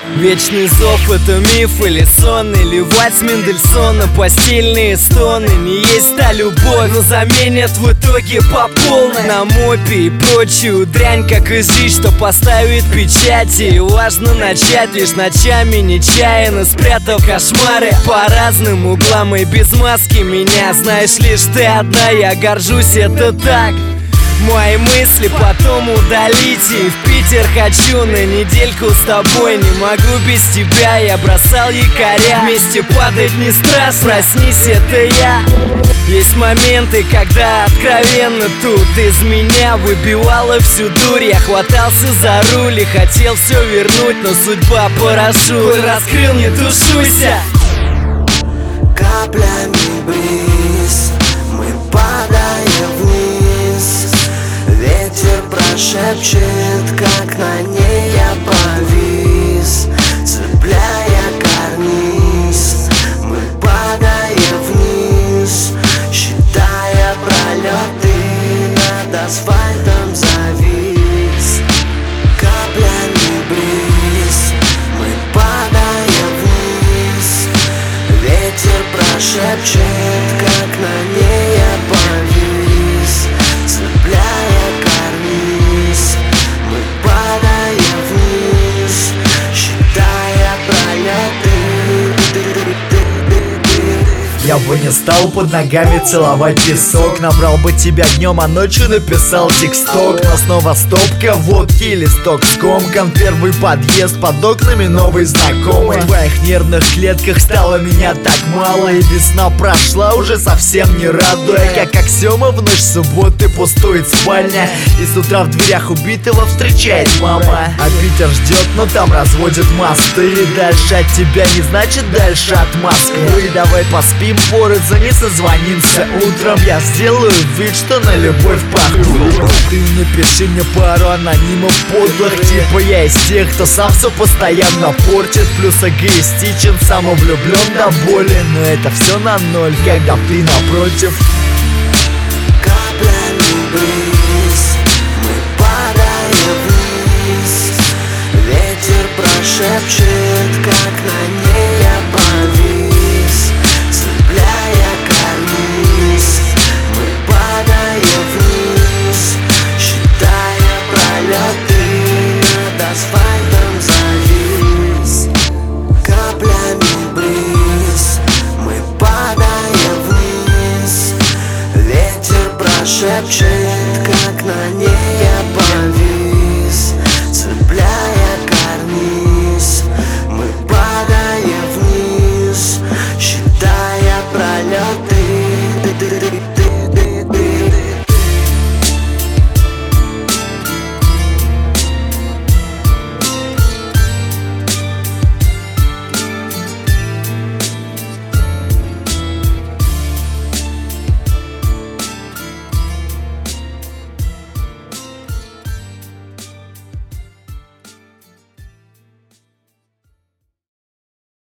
Вечный зов — это миф или сон, или вальс Мендельсона. Постельные стоны, не есть та любовь, но заменят в итоге по полной на мопе и прочую дрянь, как изжить, что поставит печати. И важно начать лишь ночами, нечаянно спрятав кошмары по разным углам и без маски меня. Знаешь, лишь ты одна, я горжусь, это так. Мои мысли потом удалите. И в Питер хочу на недельку с тобой. Не могу без тебя, я бросал якоря. Вместе падать не страшно, проснись, это я. Есть моменты, когда откровенно тут из меня выбивала всю дурь. Я хватался за руль и хотел все вернуть, но судьба парашют раскрыл, не тушуйся. Каплями бриз, мы падаем вниз. Ветер прошепчет, как на ней я повис, цепляя карниз. Мы падаем вниз, считая пролеты, над асфальтом завис. Каплями бриз, мы падаем вниз. Ветер прошепчет, как на ней я повис, цепляя карниз. Мы падаем вниз, считая пролеты. Я бы не стал под ногами целовать песок. Набрал бы тебя днем, а ночью написал тексток. Но снова стопка водки, листок скомкан. Первый подъезд, под окнами новый знакомый. В твоих нервных клетках стало меня так мало. И весна прошла уже совсем не радуя. Как Аксиома в ночь субботы пустует спальня. И с утра в дверях убитого встречает мама. А Питер ждет, но там разводят мосты. И дальше от тебя не значит дальше от Москвы. Давай поспим, пороться, не созвонимся утром. Я сделаю вид, что на любовь похож. Ты напиши мне пару анонимов подлых. Типа я из тех, кто сам все постоянно портит. Плюс эгоистичен, самовлюблен до боли. Но это все на ноль, когда ты напротив. Каплями бриз, мы падаем вниз. Ветер прошепчет, как на ней я повис.